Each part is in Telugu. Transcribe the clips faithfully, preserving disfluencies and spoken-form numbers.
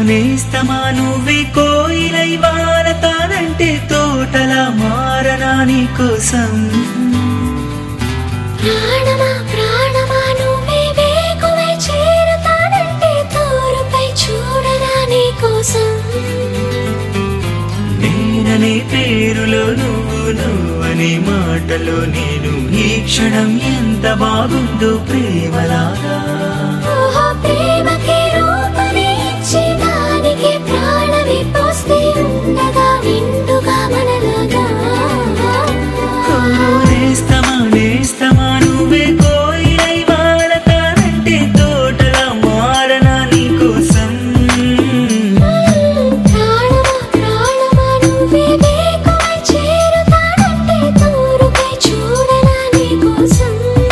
నేస్తమా నువ్వే కోయిలై వారతానంటే తోటలా మారనా నీ కోసం ప్రాణమా ప్రాణమా నువ్వే వేకువై చేరతానంటే తోరుపై చూడనా నీ కోసం నేననే పేరులో నువ్వు నువ్వనే మాటలో నేను ఈ క్షణం ఎంత బాగుందో ప్రేమలాగా ఓహో ప్రేమకి రూపమే ఇచ్చి దానికి ప్రాణమి పోస్తే ఉండగా నిండుగా మనలాగా నేస్తమా నేస్తమా నువ్వే కోయిలై వారతానంటే తోటలా మారనా నీ కోసం ప్రాణమా ప్రాణమా నువ్వే వేకువై చేరతానంటే తోరుపై చూడనా నీ కోసం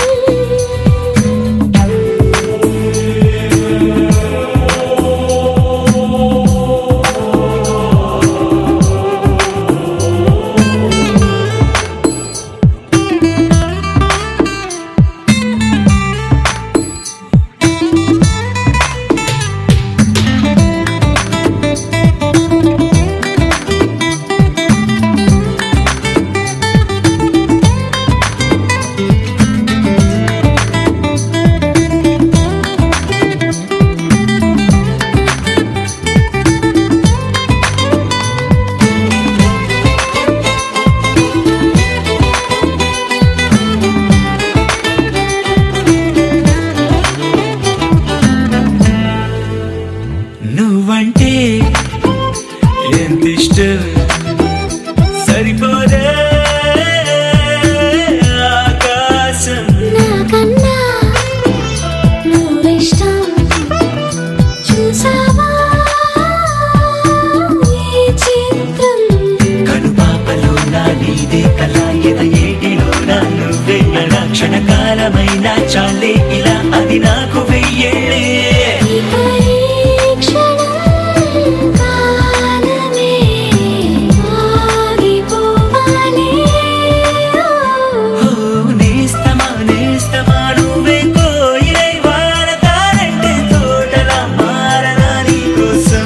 నువ్వంటే ఎంత ఇష్టం సరిపోదే ఆకాశం నాకన్నా నువ్విష్టం చూసావా ఈ చిత్రం కనుపాపలో నా నీదే కళ ఎద ఏటిలో నా నువ్వే నా క్షణకాలమైన చాలే ఇలా అది నాకు వెయ్యేళ్ళే ఈ పరీక్షణం కాలమే ఆగిపోవాలి ఓ నేస్తమా నేస్తమా నువ్వే కోయిలై వారతానంటే తోటలా మారనా నీ కోసం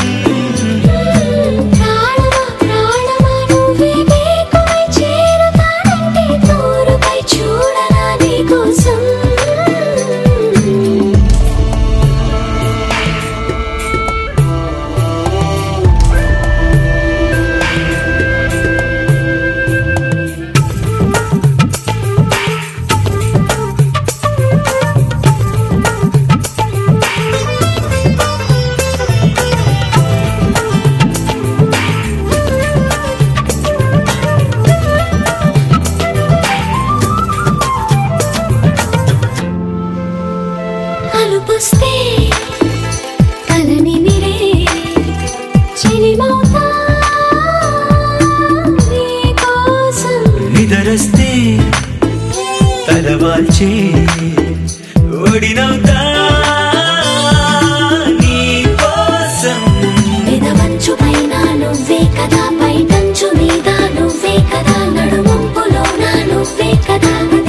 ప్రాణమా ప్రాణమా నువ్వే వేకువై చేరతానంటే తోరుపై చూడనా నీ కోసం అలుపుస్తే కలని మిరే చిలిమౌతా నీ కోసం నిదరస్తే తలవాల్చే ఒడినవుతా నీ కోసం పెదవంచు పైన నువ్వే కదా పైటంచు మీద నువ్వే కదా నడుమంపులో నా నువ్వే కదా